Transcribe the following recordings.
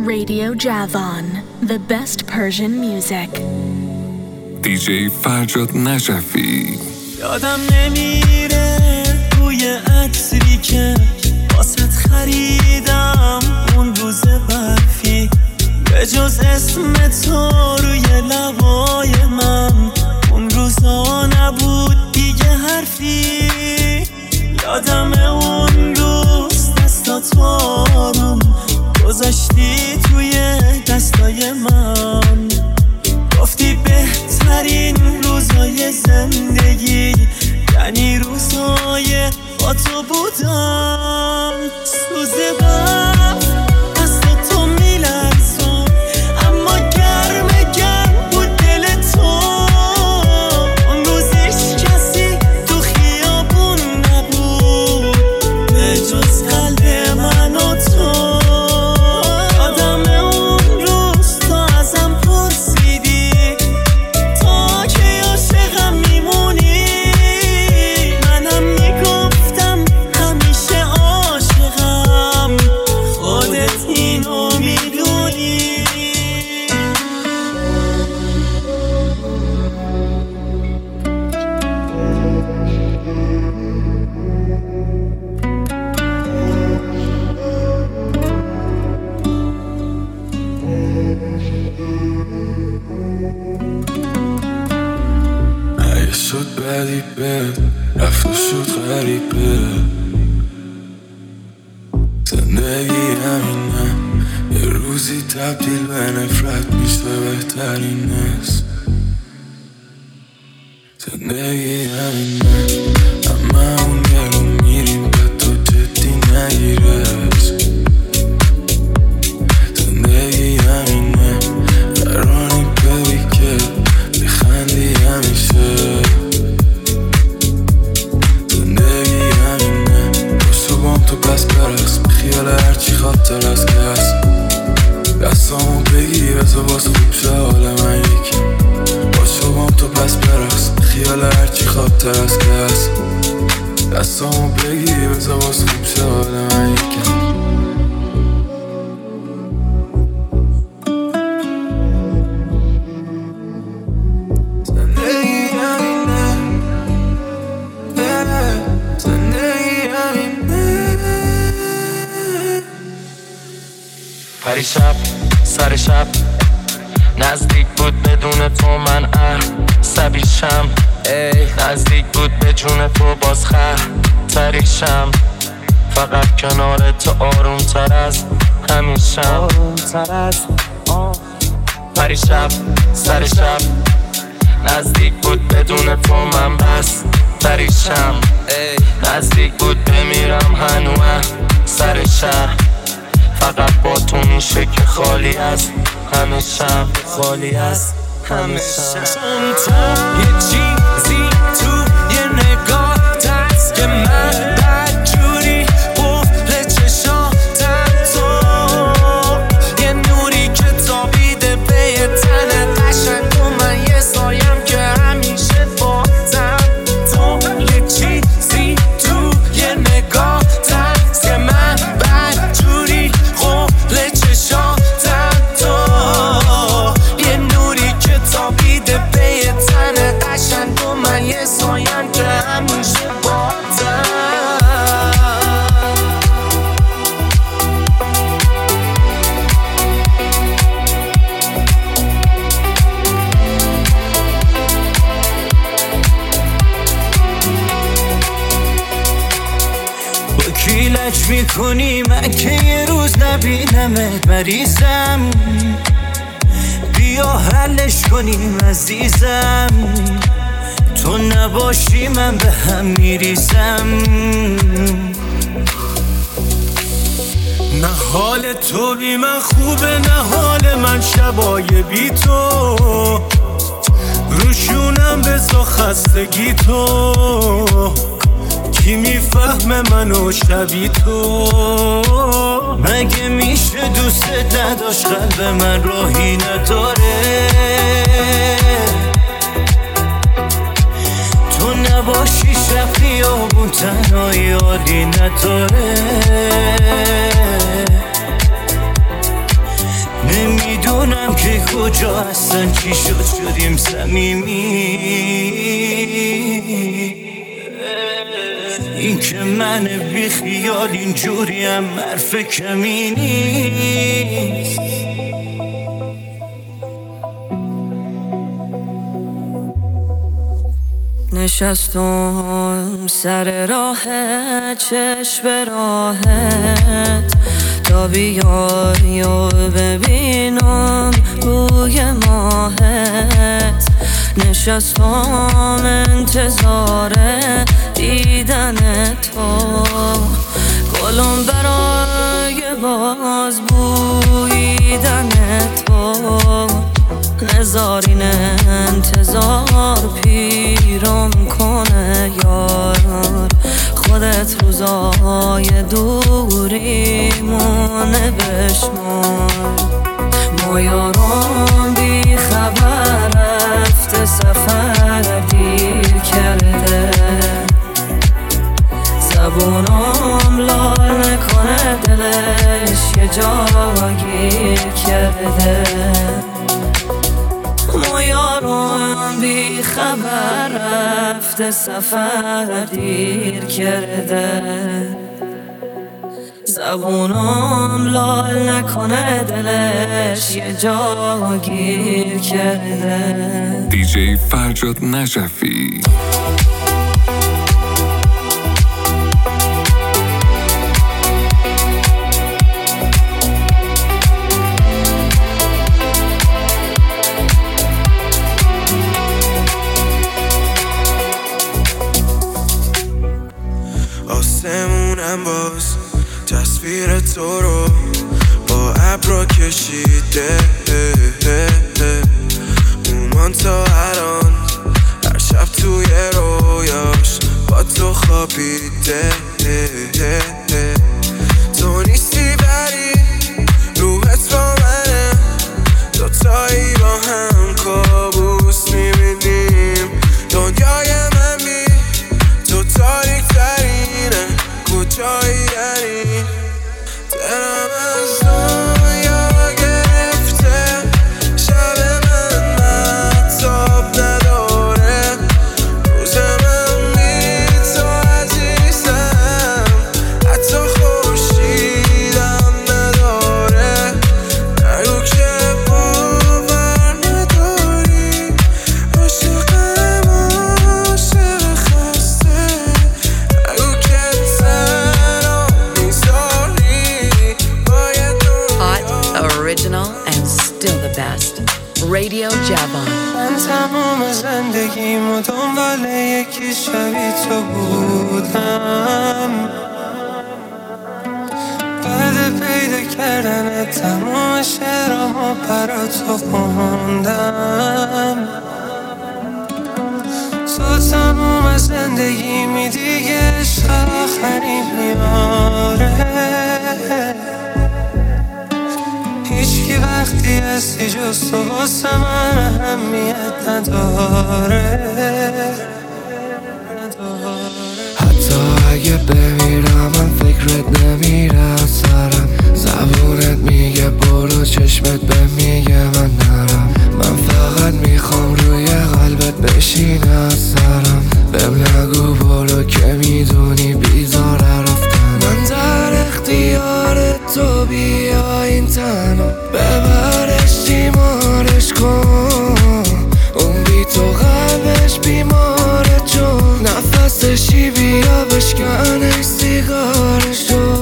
Radio Javan, the best Persian music. DJ فرجاد نجفی. یادم نمیره روی عطری که واسط خریدم اون روز برفی، به جز اسم تو روی لبای من اون روزا نبود دیگه حرفی. یادم اون روز دستات آروم گذاشتی توی دستای من، گفتی بهترین روزای زندگی یعنی روزای با تو بودم. سوز برف دست تو میلرزون اما گرم گرم بود دل تو. اون روزش کسی تو خیابون نبود به جز قلب من و تو. رفت و شد غریبه زندگی همینه، یه روزی تبدیل به نفرت میشه بهترین است. زندگی همینه اما اون یه رو میریم به تو جدی نگیره. زندگی همینه قراری ببی که بخندی همیشه. تو پس برقص خیال هرچی خاطر از که هست، دستامو بگی بزا باز خوب شه حال من یکی. با شبام تو پس برقص خیال هرچی خاطر از که هست، دستامو بگی بزا باز خوب شه حال من یکی. پریشب سر شب نزدیک بود بدون تو من عصبیشم، نزدیک بود به جون تو باز خطریشم. فقط کنار تو آروم تر از همیشم. پریشب سر شب نزدیک بود بدون تو من بس تریشم، نزدیک بود بمیرم هنوز سر شهر. فقط با تو میشه که خالی از همه شب، خالی از همه شب. چون تو یه چیزی تو یه نگاه دست که من بدجوری قفل چشاتم تو، یه نوری که تابیده به یه تن قشنگ و من یه سایم که همیشه بازم. تو یه چیزی تو یه نگاه دست که من بدجوری قفل چشاتم تو، یه نوری که تابیده به یه تن قشنگ و من یه سایم که همیشه بازم. کیلک میکنی من که یه روز نبینمت مریضم، بیا حلش کنیم عزیزم. تو نباشی من به هم میریزم. نه حال تو بی من خوبه نه حال من شبای بی تو، روشونم بزا خستگی تو. کی میفهمه منو شبی تو؟ مگه میشه دوست نداشت قلب من راهی نداره؟ تو نباشی شب خیابون تنهایی حالی نداره. نمیدونم که کجا هستن چی شدیم صمیمی. این که من بی خیال اینجوریم حرف کمی نیست. نشستم سر راهت چشم به راهت تا بیاری و ببینم روی ماهت. نشستم انتظار دیدن تو، گلم برای باز بویدن تو. نزارین انتظار پیرم کنه یار، خودت روزای دوریمونه بشمار. ما یاران بی خبر رفته سفر دیر کرده، زبونم لال نکنه دلش یه جا گیر کرده. ما یاران بی خبر رفته سفر دیر کرده، زبونم لال نکنه دلش یه جا گیر کرده. دیجی فرجاد نجفی. آسمونم باز تصویر تو رو با ابرا کشیده، اومان تا الان هر شب توی رویاش با تو خوابیده. تو نیستی بری روحت با منه، دوتایی با هم کابوس میبینیم. دنیای من بی تو تاریک ترینه، کجایی داری؟ دلم از دنیا گرفته، شب من مهتاب نداره، روز من بی تو عزیزم حتی خورشیدم نداره. نگو که باور نداری، عاشقم عاشق خسته. نگو که تنها میذاری باید Hot, original, and still the best. Radio Javon. من تمام زندگیمو دنبال یکی شبیه تو بودم، بعد پیدا کردن تمام شعرامو برا تو خوندم. تو تمام زندگیمی دیگه عشق آخری میاره، هیچکی وقتی هستی جز تو واسه من اهمیت نداره. حتی اگه بمیرم من فکرت نمیره از سرم، زبونت میگه برو چشمت به میگه من نرم. من فقط میخوام روی قلبت بشینه از سرم، بهم نگو برو که میدونی بیزاره رفتن. من در اختیار تو بیا این تنو ببرش تیمارش کن، اون بی تو قلبش بیماره چون نفسشی بیا بشکنش سیگارشو.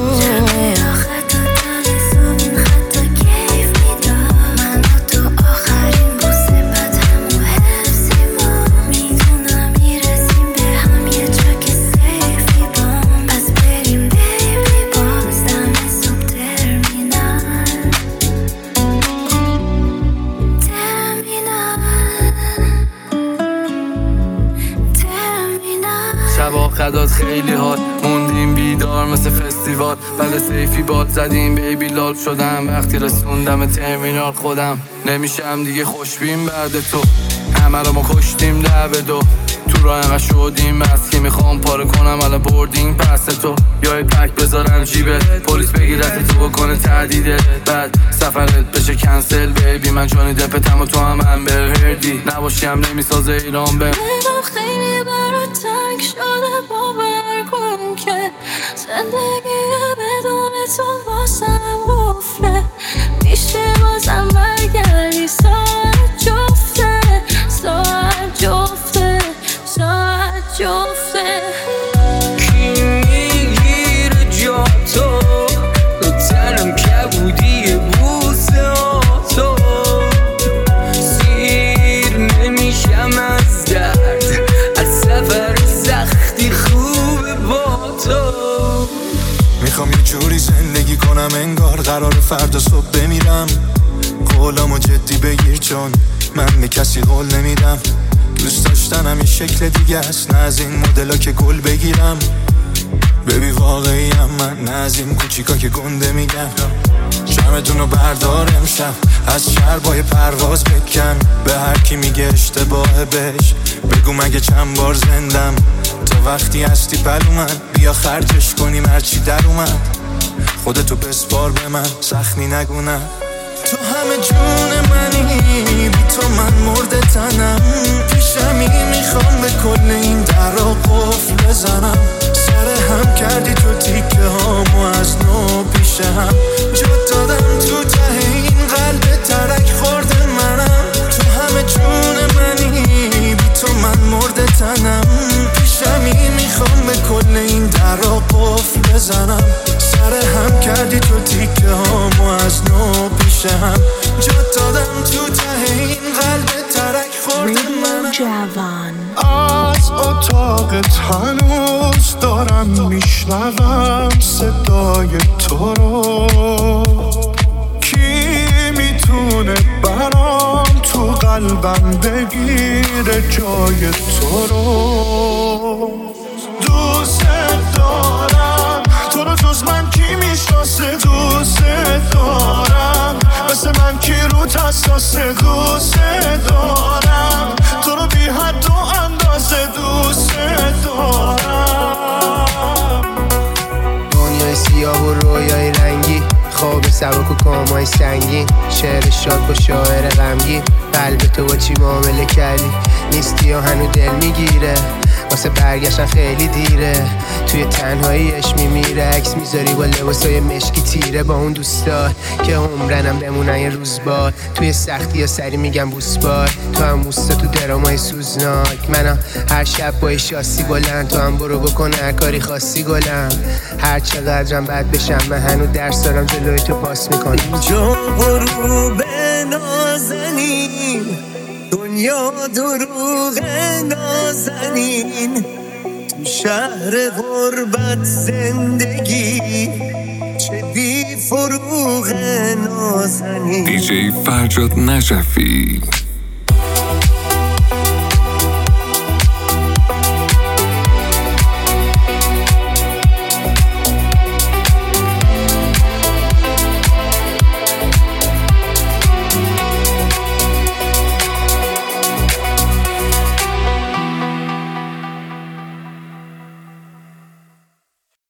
خدات خیلی حال موندیم بیدار مثل فستیوال، بعد سیفی باد زدیم بیبی لال شدم وقتی رسوندم ترمینال. خودم نمیشم دیگه خوشبین بعد تو، همه رو ما کشتیم لب دو، تو راه انقدر شدیم بس که میخوام پاره کنم الان بردینگ پس تو یا پک بذارم جیبت پلیس بگیرت تو بکنه تهدیده بعد سفرت بشه کنسل بیبی من جانی دپتم و تو هم امبر هردی نباشی هم نمیسازه ایران به خیلی برات تنگ شده باور کن که زندگی بدون تو واسم قفله میشه بازم برگردی ساعت جفته ساعت جفته ساعت جفته کی میگیره جا تو تنم کبودی بوسه تو سیر نمیشم از درد از سفر سختی خوبه با تو میخوام یه جوری زندگی کنم انگار قرار فردا صبح بمیرم قولامو جدی بگیر چون من به کسی قول نمیدم دوست داشتنم یه شکل دیگه است نه از این مدلا که گل بگیرم ببی واقعیم من نه از این کوچیکا که گنده میگم شمتونو بردار امشب از شربای پرواز بکن به هر کی میگه اشتباهه بهش بگو مگه چند بار زندم تا وقتی هستی پلو من بیا خرجش کنیم هرچی در اومد خودتو بسپار به من سخنی نگونم تو همه جون منی بی تو من مرده تنم پیشمی میخوام به کل این در را قفل بزنم سر هم کردی تو تیکه هامو از نو پیش هم جا دادم تو ته این قلب ترک خورده منم تو همه جون منی بی تو من مرده تنم پیشمی میخوام به کل این در را قفل بزنم سر هم کردی تو تیکه هامو از نو پیش هم جا دادم تو ته این قلب ترک خورده منم از اتاقت هنوز دارم میشنوم صدای تو رو کی میتونه برام تو قلبم بگیره جای تو رو دوست دارم تو رو جز من کی میشناسه دوست دارم مثل من کی رو حساسه دوست دارم تو رو بی حد و اندازه دوست دارم دنیای سیاه و رویای رنگی خواب سبک و کامای سنگین شعر شاد با شاعر غمگین قلب تو با چی معامله کردی نیستی یا هنو دل میگیره واسه برگشتن خیلی دیره توی تنهاییش میمیره عکس میذاری با لباسای مشکی تیره با اون دوستا که عمرنم بمونن یه روز بار توی سختی یا سری میگم بوسبار تو هم موستا تو درامای سوزناک منم هر شب با شاسی بلند تو هم برو بکن هر کاری خاصی گلم هر چقدرم بد بشم من هنو درس دارم جلوی تو پاس میکنم اینجا غروب نازنین دنیا دروغ نازنین تو شهر غربت زندگی چه بی فروغ نازنین دیجی فرجاد نجفی